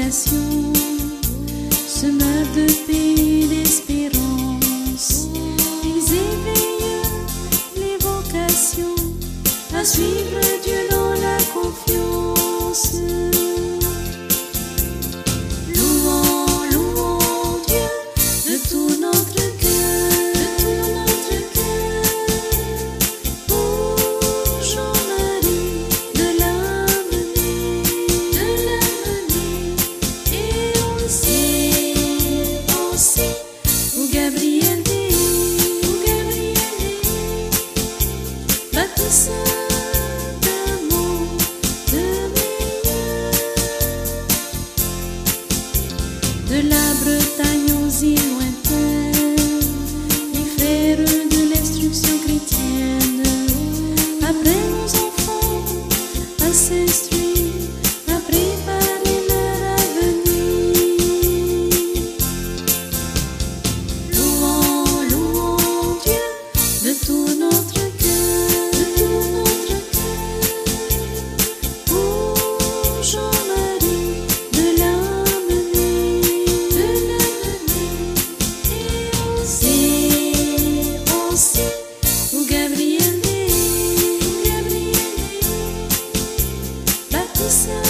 vocation, semeur de paix et d'espérance. Ils éveillent les vocations à suivre Dieu dans la confiance. Louons, louons Dieu de tout notre cœur, pour Jean-Marie de l'amener, et aussi pour Gabriel, baptisseur d'amour, de meilleur, de la Bretagne aux îles lointaines, les frères de l'instruction chrétienne. Après nos enfants à s'instruire, à préparer leur avenir. Louons, louons Dieu de tout notre cœur, pour Jean-Marie de l'amener, et aussi pour Gabriel, baptisseur